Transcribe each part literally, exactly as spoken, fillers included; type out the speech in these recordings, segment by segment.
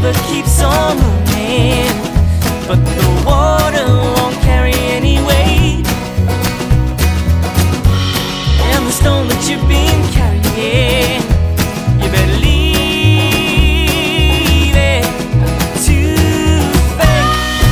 river keeps on running, but the water won't carry any weight. And the stone that you've been carrying, you better leave it to fate.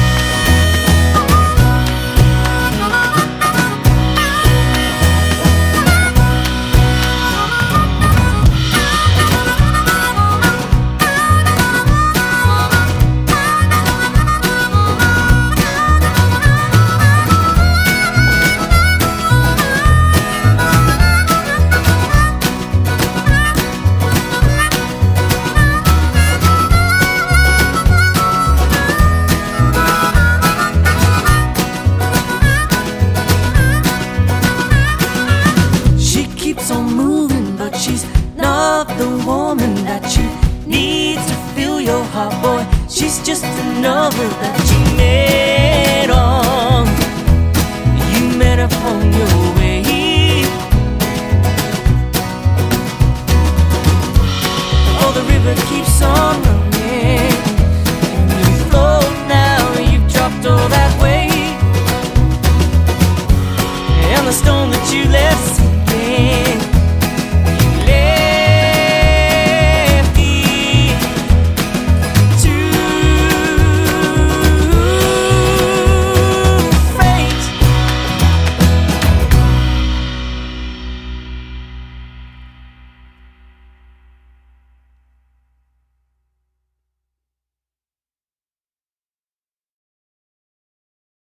Keeps on moving, but she's not the woman that you need to fill your heart, boy. She's just another that you met on. You met up on your way. Oh, the river keeps on running, and you float now, you've dropped all that weight. And the stone that you left sinking,